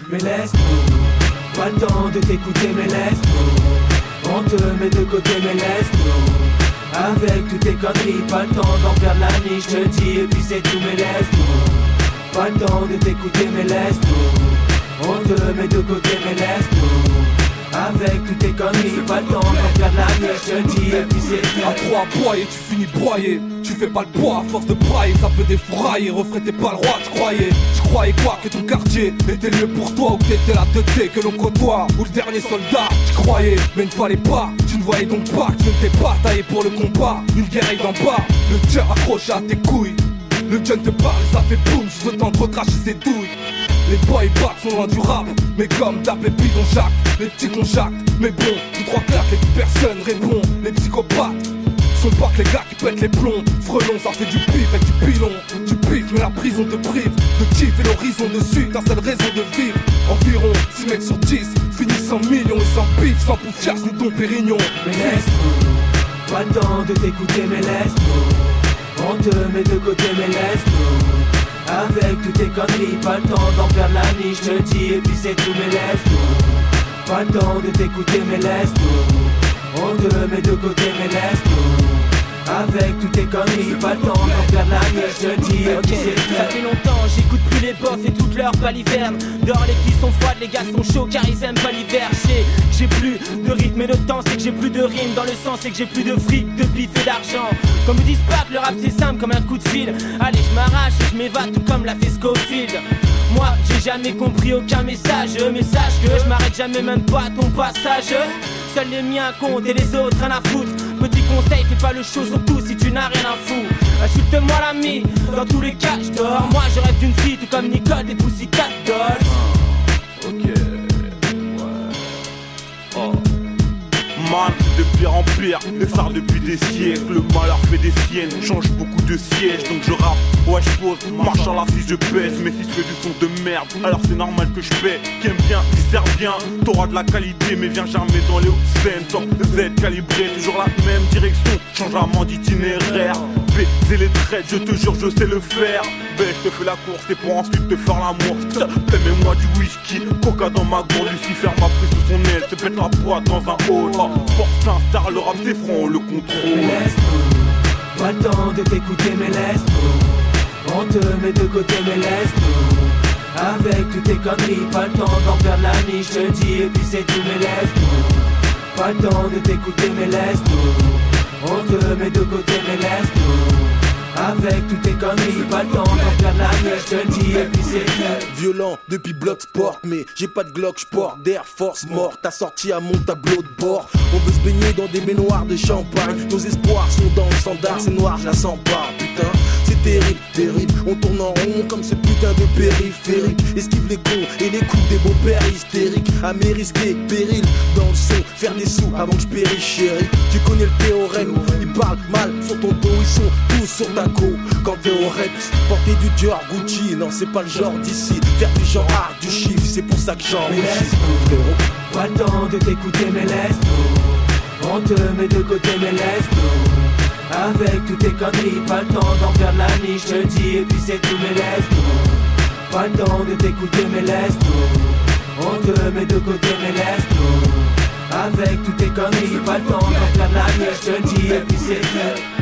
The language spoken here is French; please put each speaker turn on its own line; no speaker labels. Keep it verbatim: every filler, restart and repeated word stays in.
mais laisse-nous. Pas le temps de t'écouter, mais laisse-nous. On te met de côté, mais laisse-nous. Avec toutes tes conneries, pas le temps d'en perdre la nuit, je te dis, et puis c'est tout, mais laisse-nous. Pas le temps de t'écouter, mais laisse-nous. On te met de côté, mais laisse-nous. Avec toutes tes conneries, pas le temps d'en perdre la nuit, je te dis, et puis c'est tout.
À trois broyer, tu finis broyé. Tu fais pas le poids à force de brailler, ça peut défrayer. Refrais t'es pas le roi, tu croyais. Je croyais quoi, que ton quartier était le mieux pour toi, ou que t'étais la teuté que l'on côtoie, ou le dernier soldat. Tu croyais, mais il ne fallait pas. Tu ne voyais donc pas que tu n'étais pas taillé pour le combat. Une guerre d'en bas, le dur accroché à tes couilles. Le gun te parle, ça fait boum, juste le temps de recracher ses douilles. Les boys back sont loin du rap, mais comme d'hab les bidons Jacques, les petits conjactent, mais bon, deux trois claques et plus personne répond. Les psychopathes sont pas que les gars qui pètent les plombs. Frelons, ça fait du pif avec du pilon. Tu piffes, mais la prison te prive de kiff et l'horizon dessus, ta seule raison de vivre. Environ six mecs sur dix finissent en millions et sans pif, sans poufias ni ton pérignon.
Mais laisse-nous, pas le temps de t'écouter, mais laisse-nous. On te met de côté, mais laisse-nous. Avec toutes tes conneries, pas le temps d'en perdre la nuit, je te dis, et puis c'est tout, mais laisse-nous. Pas le temps de t'écouter, mais laisse-nous. On te met de côté, mais laisse-nous. Avec toutes tes conneries, pas le temps d'en perdre la nuit, je te dis, et puis c'est tout.
Ça fait longtemps, j'écoute plus les bofs et toutes leurs balivernes. Dehors les filles sont froides, les gars sont chauds car ils aiment pas l'hiver. J'ai, j'ai plus de rythme et de temps, c'est que j'ai plus de rime. Dans le sens, c'est que j'ai plus de fric, de bif et d'argent. Comme me disent pas que le rap c'est simple comme un coup de fil. Allez, je m'arrache et je m'évade tout comme l'a fait Scofield. Moi, j'ai jamais compris aucun message. Message que je m'arrête jamais, même pas à ton passage. Seuls les miens comptent et les autres rien à foutre. Petit conseil, fais pas le show surtout si tu n'as rien à foutre. Insulte-moi l'ami, dans tous les cas je dors. Moi je rêve d'une fille tout comme Nicole des Pussycat Dolls.
Ok, ouais. Oh. Man, de pire en pire, les phares depuis des siècles. Le malheur fait des siennes, change beaucoup de sièges. Donc je rappe, ouais je pose, marche à la si je pèse. Mais si je fais du son de merde, alors c'est normal que je paie. Qui aime bien, qui sert bien, t'auras de la qualité. Mais viens jamais dans les hautes scènes, sans Z calibré. Toujours la même direction, changement d'itinéraire. Baiser les traites, je te jure je sais le faire. Ben je te fais la course et pour ensuite te faire l'amour. S'il te plaît mets-moi du whisky, coca dans ma gourde. Lucifer m'a pris sous son aile, te pète la boîte dans un hall. Oh, porte un star, le rap c'est franc, le contrôle.
Mais laisse-nous, pas le temps de t'écouter, mais laisse-nous. On te met de côté, mais laisse-nous. Avec toutes tes conneries, pas le temps d'en perdre la nuit, je te dis, et puis c'est tout, mais laisse-nous. Pas le temps de t'écouter, mais laisse-nous. On te met de côté, mais laisse-nous. Avec toutes tes conneries, pas le temps d'en perdre la nuit, je te dis, et puis c'est tout.
Violent depuis Bloodsport, mais j'ai pas de Glock, j'porte d'Air Force mort. T'as sorti à mon tableau de bord. On veut se baigner dans des baignoires de champagne. Nos espoirs sont dans le standard, c'est noir, je la sens pas, putain. C'est terrible, terrible, on tourne en rond comme ce putain de périphérique. Esquive les cons et les coups des beaux-pères hystériques. À mes risqués, péril dans le son, faire des sous avant que je périsse chérie. Tu connais le théorème, ils parlent mal sur ton dos, ils sont tous sur ta go. Quand t'es au reps, porter du Dior Gucci, non c'est pas le genre d'ici. Faire du genre art, du chiffre, c'est pour ça que j'en
mais laisse-nous, frérot, pas le temps de t'écouter, mais laisse-nous. On te met de côté, mais laisse-nous. Avec toutes tes conneries, pas le temps d'en perdre la nuit, je te dis, et puis c'est tout, mais laisse-nous. Pas le temps de t'écouter, mais laisse-nous. On te met de côté, mais laisse-nous. Avec toutes tes conneries, pas le temps d'en perdre la nuit, je te dis, et puis c'est tout.